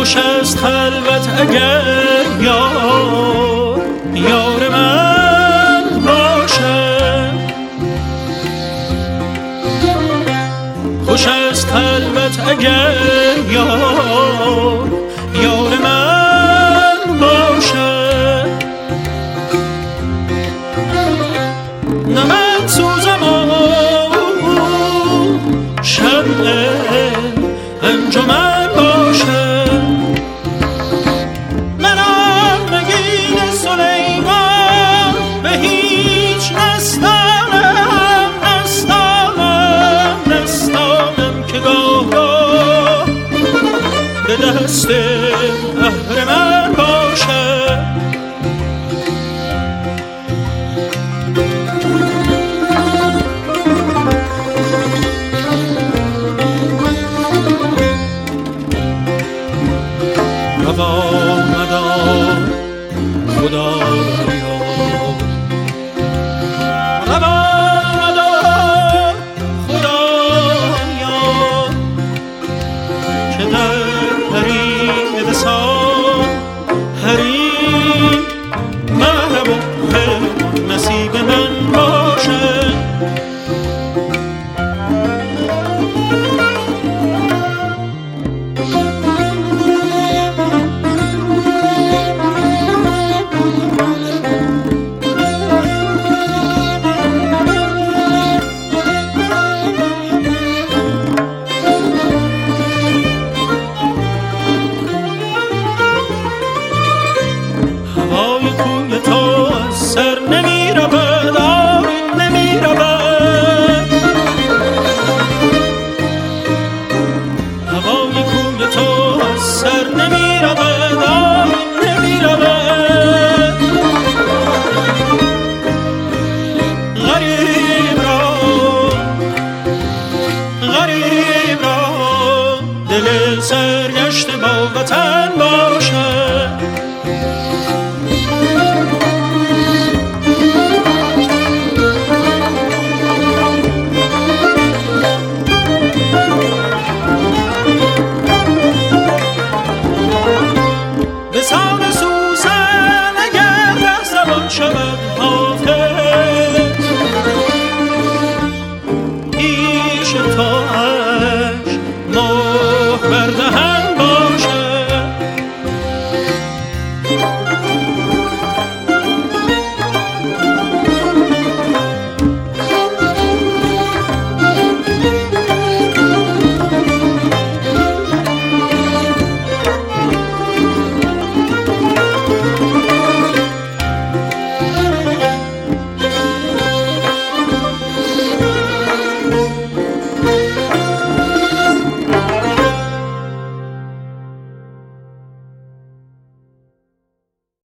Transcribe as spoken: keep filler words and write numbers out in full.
خوش است خلوت اگر یار یار من باشد، خوش است خلوت اگر یار یار من باشد. نه من سوزم و شمع انجمن باشد، منم نگین سلیمان به هیچ نستانم نستانم نستانم که گاه گاه به دست اهرمن باشد. روا مدار خدایا، روا مدار خدایا که در حریم وصال حریم محبوب نصیب من باشد. غریب